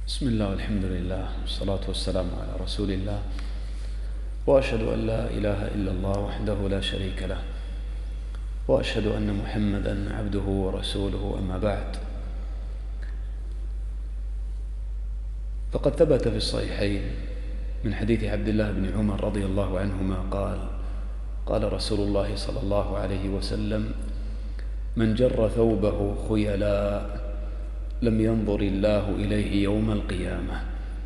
بسم الله والحمد لله والصلاة والسلام على رسول الله، وأشهد أن لا إله إلا الله وحده لا شريك له، وأشهد أن محمدا عبده ورسوله. أما بعد، فقد ثبت في الصحيحين من حديث عبد الله بن عمر رضي الله عنهما قال رسول الله صلى الله عليه وسلم: من جر ثوبه خيلاء لم ينظر الله إليه يوم القيامة.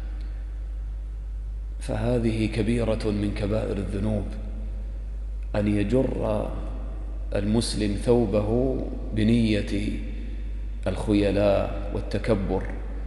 فهذه كبيرة من كبائر الذنوب، أن يجر المسلم ثوبه بنية الخيلاء والتكبر.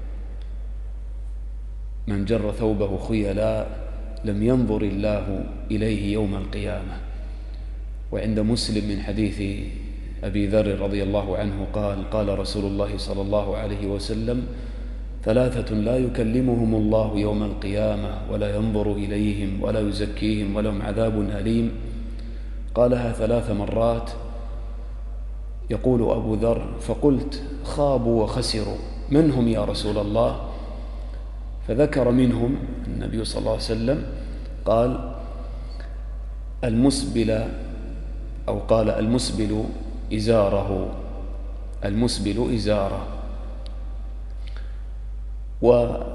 من جر ثوبه خيلاء لم ينظر الله إليه يوم القيامة. وعند مسلم من حديث أبي ذر رضي الله عنه قال رسول الله صلى الله عليه وسلم: ثلاثة لا يكلمهم الله يوم القيامة ولا ينظر إليهم ولا يزكيهم ولهم عذاب أليم. قالها 3 مرات. يقول أبو ذر: فقلت: خابوا وخسروا، من هم يا رسول الله؟ فذكر منهم النبي صلى الله عليه وسلم قال: المسبل إزاره، المسبل إزاره. وعند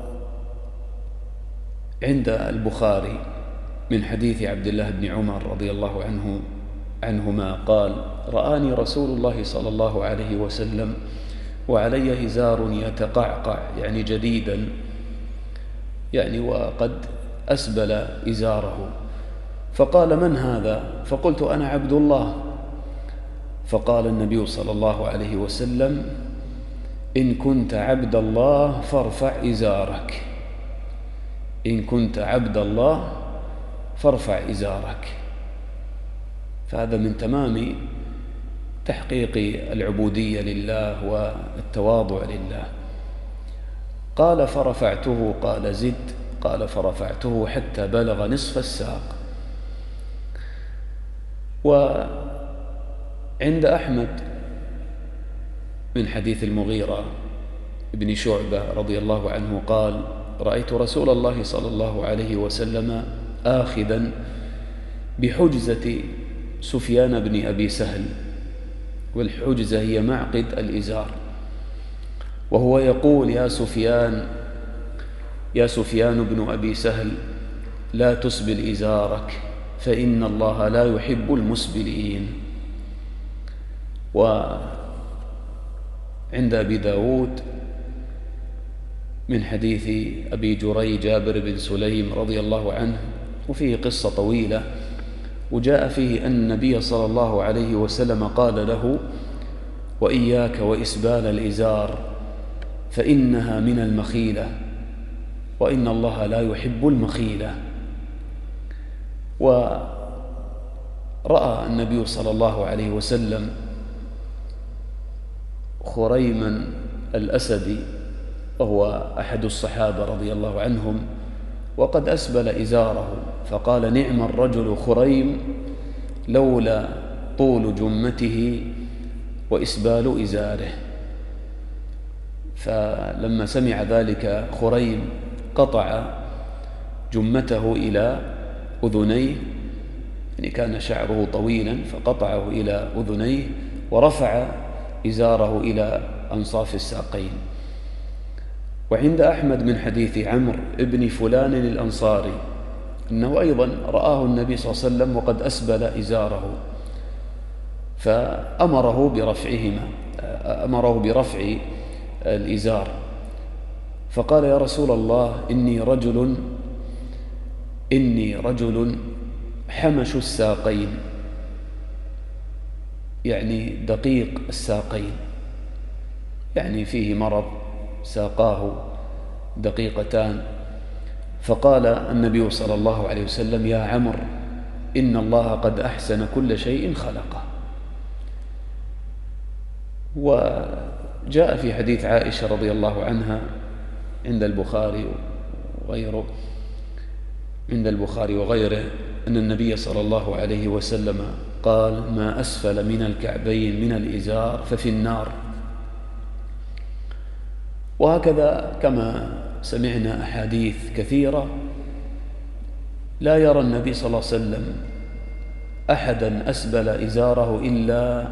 البخاري من حديث عبد الله بن عمر رضي الله عنهما قال: رآني رسول الله صلى الله عليه وسلم وعلي إزار يتقعقع، يعني جديدا، يعني وقد أسبل إزاره. فقال: من هذا؟ فقلت: أنا عبد الله. فقال النبي صلى الله عليه وسلم: إن كنت عبد الله فارفع إزارك، إن كنت عبد الله فارفع إزارك. فهذا من تمام تحقيق العبودية لله والتواضع لله. قال: فرفعته. قال: زد. قال: فرفعته حتى بلغ نصف الساق. وعند أحمد من حديث المغيرة بن شعبة رضي الله عنه قال: رأيت رسول الله صلى الله عليه وسلم آخذا بحجزة سفيان بن أبي سهل، والحجزة هي معقد الإزار، وهو يقول: يا سفيان بن أبي سهل، لا تسبل إزارك فإن الله لا يحب المسبلين. وعند أبي داود من حديث أبي جري جابر بن سليم رضي الله عنه، وفيه قصة طويلة، وجاء فيه أن النبي صلى الله عليه وسلم قال له: وإياك وإسبال الإزار فإنها من المخيلة، وإن الله لا يحب المخيلة. ورأى النبي صلى الله عليه وسلم خريما الأسدي، وهو أحد الصحابة رضي الله عنهم، وقد أسبل إزاره، فقال: نعم الرجل خريم لولا طول جمته وإسبال إزاره. فلما سمع ذلك خريم قطع جمته إلى أذنيه، يعني كان شعره طويلا فقطعه إلى أذنيه، ورفع إزاره إلى أنصاف الساقين. وعند أحمد من حديث عمرو ابن فلان الأنصاري أنه أيضا رآه النبي صلى الله عليه وسلم وقد أسبل إزاره، فأمره برفع الإزار. فقال: يا رسول الله، إني رجل حمش الساقين، يعني دقيق الساقين، يعني فيه مرض، ساقاه دقيقتان. فقال النبي صلى الله عليه وسلم: يا عمرو، إن الله قد أحسن كل شيء خلقه. وجاء في حديث عائشة رضي الله عنها عند البخاري وغيره أن النبي صلى الله عليه وسلم قال: ما أسفل من الكعبين من الإزار ففي النار. وهكذا كما سمعنا أحاديث كثيرة لا يرى النبي صلى الله عليه وسلم أحدا أسبل إزاره إلا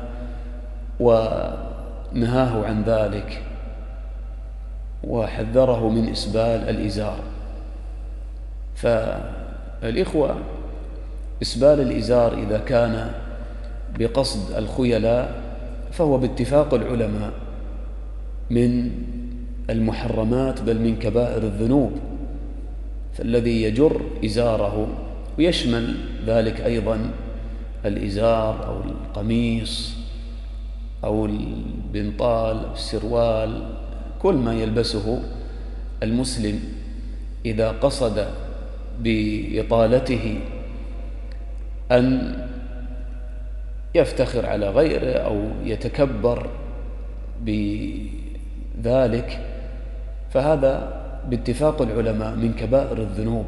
ونهاه عن ذلك وحذره من إسبال الإزار. فالإخوة، إسبال الإزار إذا كان بقصد الخيلاء فهو باتفاق العلماء من المحرمات بل من كبائر الذنوب. فالذي يجر إزاره، ويشمل ذلك أيضا الإزار أو القميص أو البنطال أو السروال، كل ما يلبسه المسلم إذا قصد بإطالته أن يفتخر على غيره أو يتكبر بذلك، فهذا باتفاق العلماء من كبائر الذنوب.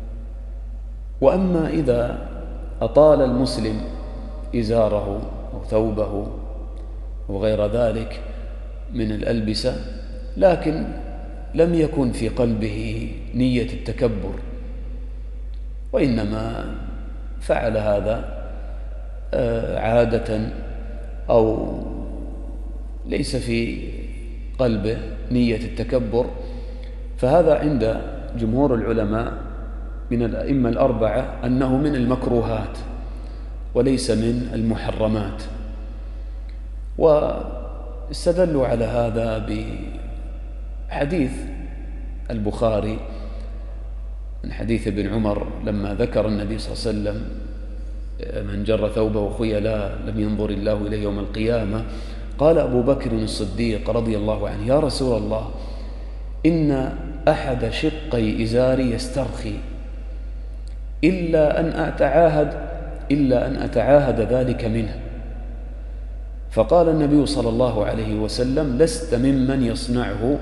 وأما إذا أطال المسلم إزاره أو ثوبه وغير ذلك من الألبسة لكن لم يكن في قلبه نية التكبر، وإنما فعل هذا عادة أو ليس في قلبه نية التكبر، فهذا عند جمهور العلماء من الأئمة الأربعة أنه من المكروهات وليس من المحرمات. واستدلوا على هذا بحديث البخاري من حديث ابن عمر لما ذكر النبي صلى الله عليه وسلم من جر ثوبه خيلاء لم ينظر الله إليه يوم القيامة، قال أبو بكر الصديق رضي الله عنه: يا رسول الله، إن أحد شقي إزاري يسترخي إلا أن أتعاهد ذلك منه. فقال النبي صلى الله عليه وسلم: لست ممن يصنعه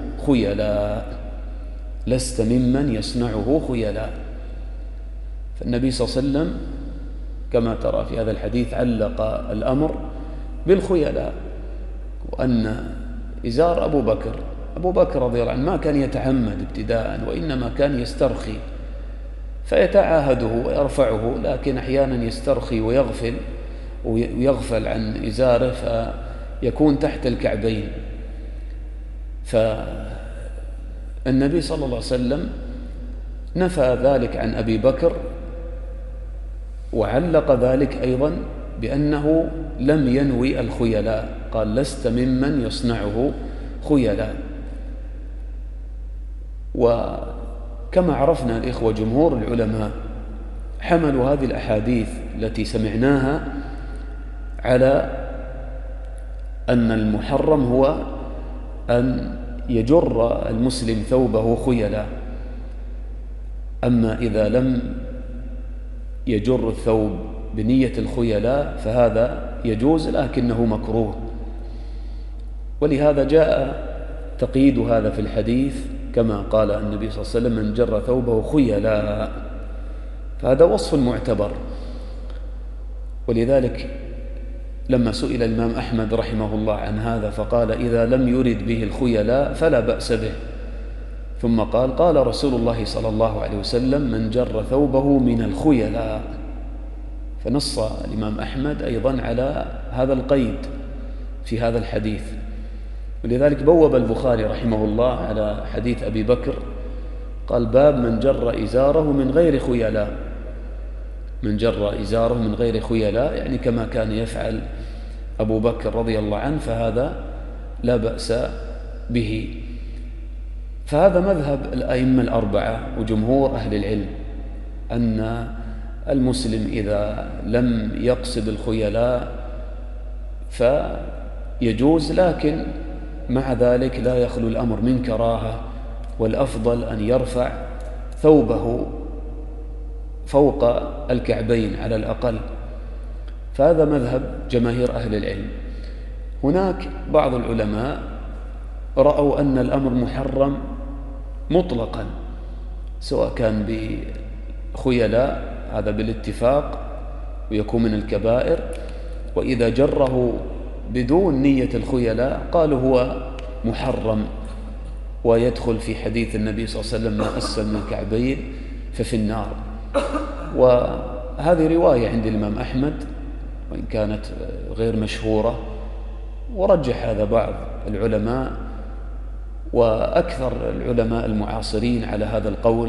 خيلاء. فالنبي صلى الله عليه وسلم كما ترى في هذا الحديث علق الأمر بالخيلاء، وأن إزار أبو بكر رضي الله عنه ما كان يتعمد ابتداء، وإنما كان يسترخي فيتعاهده ويرفعه، لكن أحيانا يسترخي ويغفل عن إزاره فيكون تحت الكعبين. فالنبي صلى الله عليه وسلم نفى ذلك عن أبي بكر، وعلق ذلك أيضا بأنه لم ينوي الخيلاء، قال: لست ممن يصنعه خيلاء. وكما عرفنا الإخوة، جمهور العلماء حملوا هذه الأحاديث التي سمعناها على أن المحرم هو أن يجر المسلم ثوبه خيلاء. أما إذا لم يجر الثوب بنية الخيلاء فهذا يجوز لكنه مكروه. ولهذا جاء تقييد هذا في الحديث كما قال النبي صلى الله عليه وسلم: من جر ثوبه خيلاء، فهذا وصف معتبر. ولذلك لما سئل الإمام أحمد رحمه الله عن هذا فقال: إذا لم يرد به الخيلاء فلا بأس به. ثم قال رسول الله صلى الله عليه وسلم: من جر ثوبه من الخيلاء. فنص الإمام أحمد أيضا على هذا القيد في هذا الحديث. ولذلك بوب البخاري رحمه الله على حديث أبي بكر، قال: باب من جر إزاره من غير خيلاء. من جر إزاره من غير خيلاء يعني كما كان يفعل أبو بكر رضي الله عنه، فهذا لا بأس به. فهذا مذهب الأئمة الأربعة وجمهور أهل العلم، أن المسلم إذا لم يقصد الخيلاء فيجوز، لكن مع ذلك لا يخلو الأمر من كراهة، والأفضل أن يرفع ثوبه فوق الكعبين على الأقل. فهذا مذهب جماهير أهل العلم. هناك بعض العلماء رأوا أن الأمر محرم مطلقا، سواء كان بخيلاء هذا بالاتفاق ويكون من الكبائر، وإذا جره بدون نية الخيلاء قالوا هو محرم. ويدخل في حديث النبي صلى الله عليه وسلم ما أسفل من الكعبين ففي النار. وهذه رواية عند الإمام أحمد وإن كانت غير مشهورة، ورجح هذا بعض العلماء، وأكثر العلماء المعاصرين على هذا القول،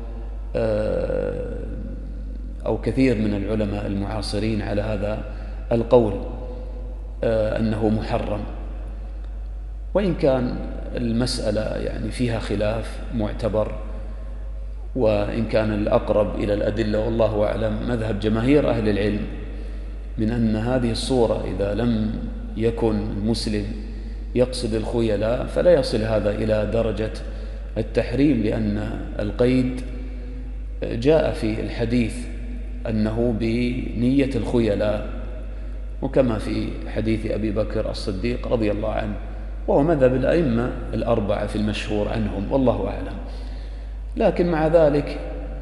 أو كثير من العلماء المعاصرين على هذا القول أنه محرم، وإن كان المسألة يعني فيها خلاف معتبر، وإن كان الأقرب إلى الأدلة والله أعلم مذهب جماهير أهل العلم من أن هذه الصورة إذا لم يكن المسلم يقصد الخيلاء فلا يصل هذا إلى درجة التحريم، لأن القيد جاء في الحديث أنه بنية الخيلاء، وكما في حديث أبي بكر الصديق رضي الله عنه، وهو مذهب الأئمة الأربعة في المشهور عنهم والله أعلم. لكن مع ذلك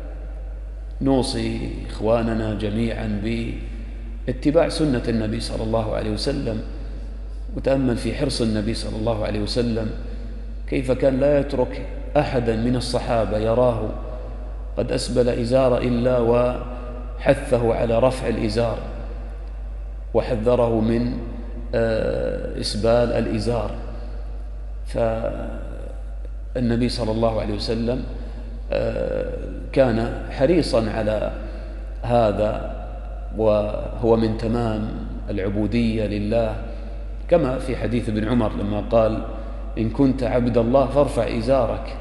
نوصي إخواننا جميعا باتباع سنة النبي صلى الله عليه وسلم، وتأمل في حرص النبي صلى الله عليه وسلم كيف كان لا يترك أحدا من الصحابة يراه قد أسبل إزار إلا وحثه على رفع الإزار وحذره من إسبال الإزار. فالنبي صلى الله عليه وسلم كان حريصا على هذا، وهو من تمام العبودية لله، كما في حديث ابن عمر لما قال إن كنت عبد الله فارفع إزارك.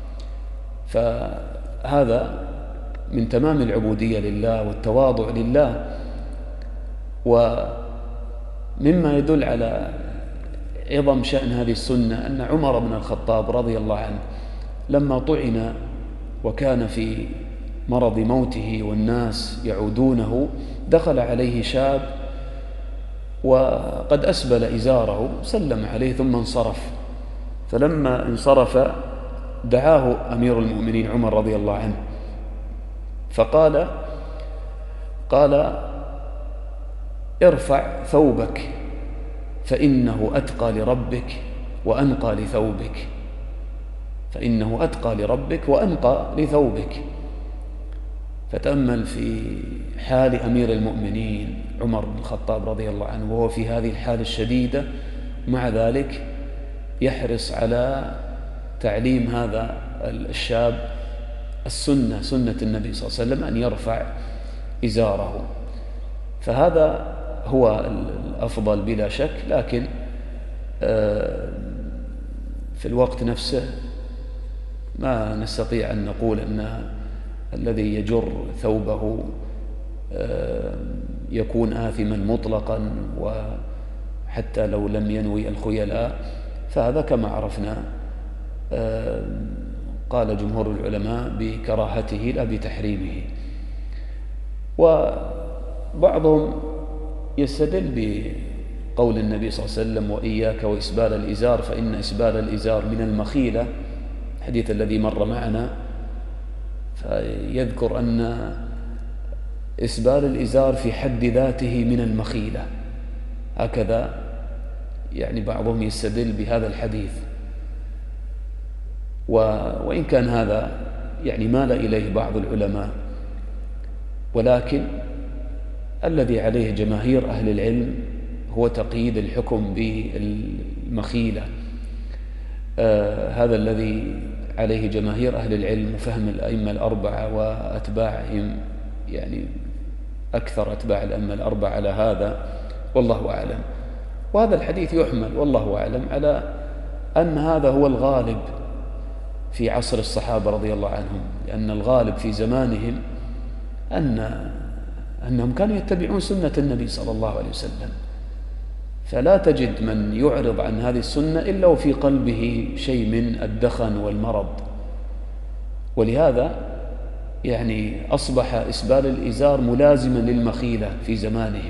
فهذا من تمام العبودية لله والتواضع لله. ومما يدل على عظم شأن هذه السنة أن عمر بن الخطاب رضي الله عنه لما طعن وكان في مرض موته والناس يعودونه، دخل عليه شاب وقد أسبل إزاره، سلم عليه ثم انصرف. فلما انصرف دعاه أمير المؤمنين عمر رضي الله عنه فقال ارفع ثوبك فإنه أتقى لربك وأنقى لثوبك، فإنه أتقى لربك وأنقى لثوبك. فتأمل في حال أمير المؤمنين عمر بن الخطاب رضي الله عنه وهو في هذه الحالة الشديدة، مع ذلك يحرص على تعليم هذا الشاب السنة، سنة النبي صلى الله عليه وسلم أن يرفع إزاره. فهذا هو الأفضل بلا شك. لكن في الوقت نفسه ما نستطيع أن نقول أن الذي يجر ثوبه يكون آثما مطلقا، وحتى لو لم ينوي الخيلاء، فهذا كما عرفنا قال جمهور العلماء بكراهته لا بتحريمه. وبعضهم يستدل بقول النبي صلى الله عليه وسلم وإياك وإسبال الإزار فإن إسبال الإزار من المخيلة، الحديث الذي مر معنا، فيذكر أن إسبال الإزار في حد ذاته من المخيلة، هكذا يعني بعضهم يستدل بهذا الحديث. وإن كان هذا يعني مال إليه بعض العلماء، ولكن الذي عليه جماهير أهل العلم هو تقييد الحكم بالمخيلة. هذا الذي عليه جماهير أهل العلم وفهم الأئمة الأربعة وأتباعهم، يعني أكثر أتباع الأئمة الأربعة على هذا والله أعلم. وهذا الحديث يحمل والله أعلم على أن هذا هو الغالب في عصر الصحابة رضي الله عنهم، لأن الغالب في زمانهم أنهم كانوا يتبعون سنة النبي صلى الله عليه وسلم، فلا تجد من يعرض عن هذه السنة إلا وفي قلبه شيء من الدخن والمرض. ولهذا يعني أصبح إسبال الإزار ملازما للمخيلة في زمانهم،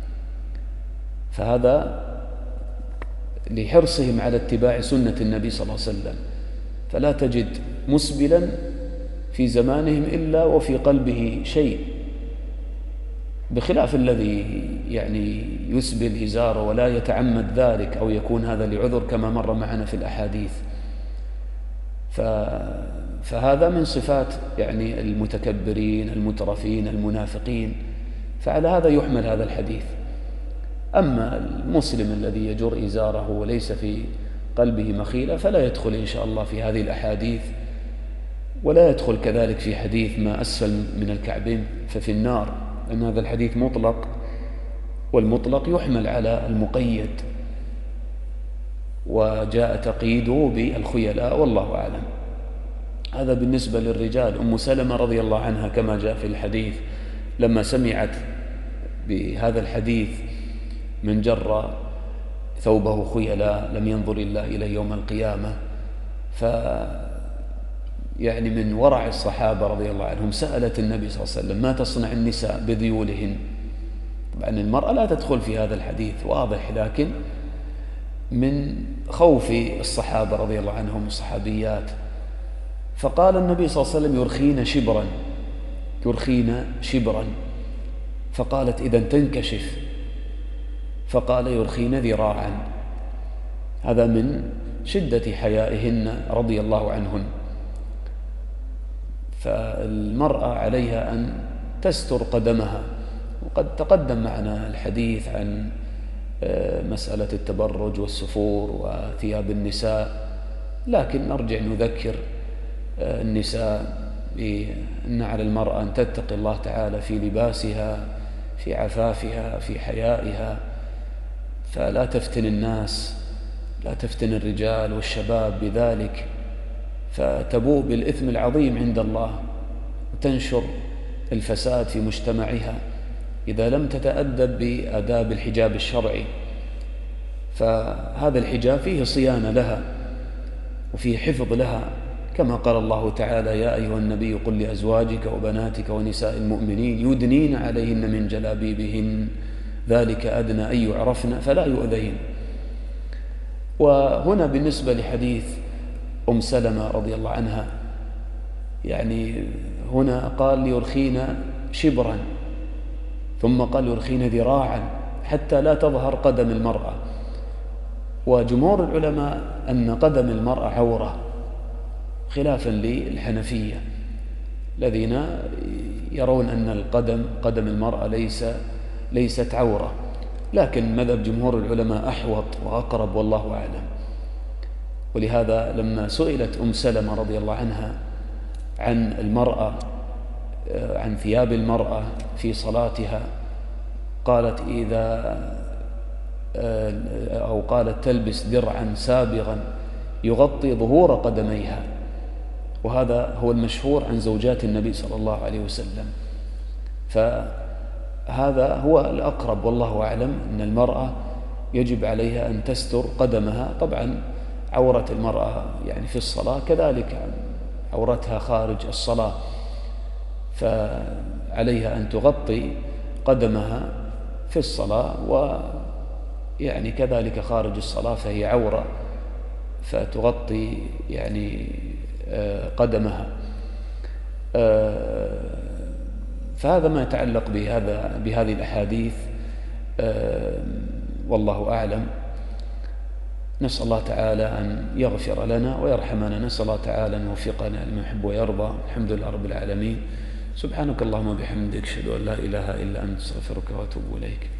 فهذا لحرصهم على اتباع سنة النبي صلى الله عليه وسلم. فلا تجد مسبلا في زمانهم إلا وفي قلبه شيء، بخلاف الذي يعني يسبل إزاره ولا يتعمد ذلك أو يكون هذا لعذر كما مر معنا في الأحاديث. فهذا من صفات يعني المتكبرين المترفين المنافقين، فعلى هذا يحمل هذا الحديث. أما المسلم الذي يجر إزاره وليس في قلبه مخيلة فلا يدخل إن شاء الله في هذه الأحاديث، ولا يدخل كذلك في حديث ما أسفل من الكعبين ففي النار، لأن هذا الحديث مطلق، والمطلق يحمل على المقيد، وجاء تقييده بالخيلاء والله أعلم. هذا بالنسبة للرجال. أم سلمة رضي الله عنها كما جاء في الحديث لما سمعت بهذا الحديث من جر ثوبه خيلاء لم ينظر الله إليه يوم القيامة، يعني من ورع الصحابة رضي الله عنهم سألت النبي صلى الله عليه وسلم: ما تصنع النساء بذيولهن؟ طبعا المرأة لا تدخل في هذا الحديث واضح، لكن من خوف الصحابة رضي الله عنهم والصحابيات، فقال النبي صلى الله عليه وسلم: يرخين شبرا. فقالت: إذا تنكشف. فقال: يرخين ذراعا. هذا من شدة حيائهن رضي الله عنهن. فالمرأة عليها أن تستر قدمها، وقد تقدم معنا الحديث عن مسألة التبرج والسفور وثياب النساء، لكن نرجع نذكر النساء بأن على المرأة أن تتقي الله تعالى في لباسها، في عفافها، في حيائها، فلا تفتن الناس، لا تفتن الرجال والشباب بذلك، فتبوء بالإثم العظيم عند الله وتنشر الفساد في مجتمعها إذا لم تتأدب بآداب الحجاب الشرعي. فهذا الحجاب فيه صيانة لها وفيه حفظ لها، كما قال الله تعالى: يا أيها النبي قل لأزواجك وبناتك ونساء المؤمنين يدنين عليهن من جلابيبهن ذلك أدنى أن يعرفن فلا يؤذين. وهنا بالنسبة لحديث أم سلمة رضي الله عنها، يعني هنا قال: ليرخين شبرا، ثم قال: يرخين ذراعا، حتى لا تظهر قدم المرأة. وجمهور العلماء أن قدم المرأة عورة، خلافا للحنفية الذين يرون أن قدم المرأة ليست عورة، لكن مذهب جمهور العلماء أحوط وأقرب والله أعلم. ولهذا لما سئلت أم سلمة رضي الله عنها عن المرأة، عن ثياب المرأة في صلاتها، قالت: قالت: تلبس درعا سابغا يغطي ظهور قدميها. وهذا هو المشهور عن زوجات النبي صلى الله عليه وسلم، فهذا هو الأقرب والله أعلم، أن المرأة يجب عليها أن تستر قدمها. طبعا عورة المرأة يعني في الصلاة كذلك عورتها خارج الصلاة، فعليها أن تغطي قدمها في الصلاة، ويعني كذلك خارج الصلاة فهي عورة، فتغطي يعني قدمها. فهذا ما يتعلق بهذه الأحاديث، والله أعلم. نسأل الله تعالى أن يغفر لنا ويرحمنا، نسأل الله تعالى أن يوفقنا لما يحب ويرضى. الحمد لله رب العالمين. سبحانك اللهم وبحمدك، أشهد أن لا إله إلا أنت، أستغفرك وأتوب إليك.